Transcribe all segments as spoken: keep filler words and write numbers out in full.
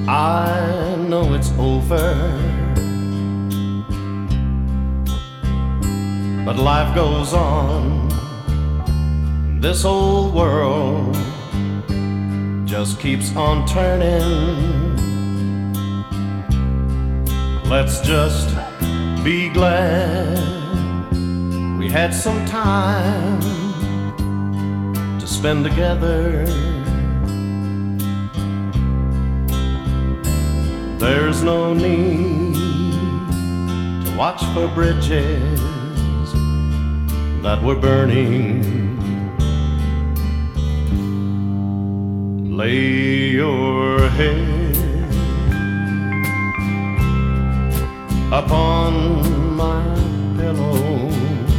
I know it's over, but life goes on. This old world just keeps on turning. Let's just be glad we had some time to spend together. There's no need to watch for bridges that were burning. Lay your head upon my pillow.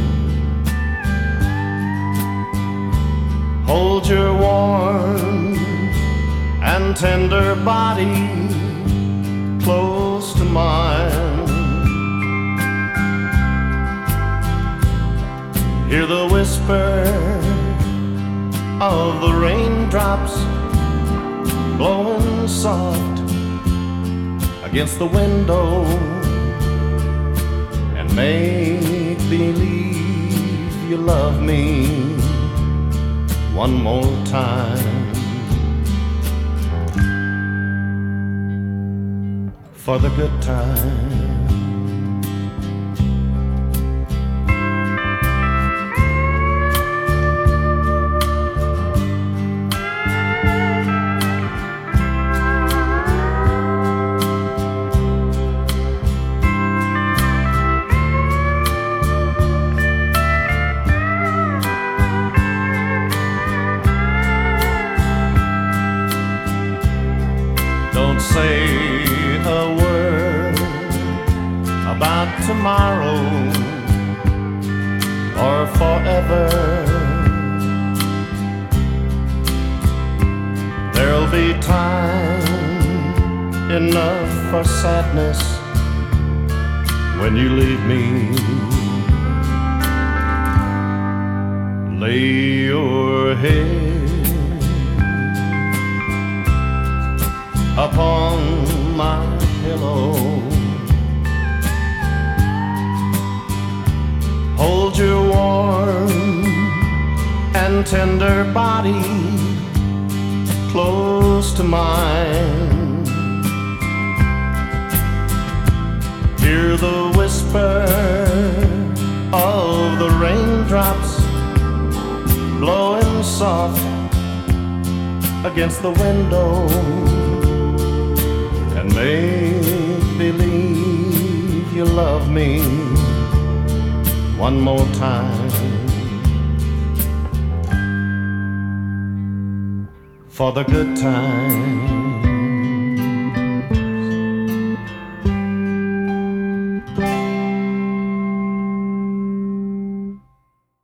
Hold your warm and tender body close to mine. Hear the whisper of the raindrops blowing soft against the window, and make believe you love me one more time. For the good time. Don't say a word about tomorrow or forever. There'll be time enough for sadness when you leave me. Lay your head upon my pillow. Hold your warm and tender body close to mine. Hear the whisper of the raindrops blowing soft against the window, and make believe you love me one more time. For the good time.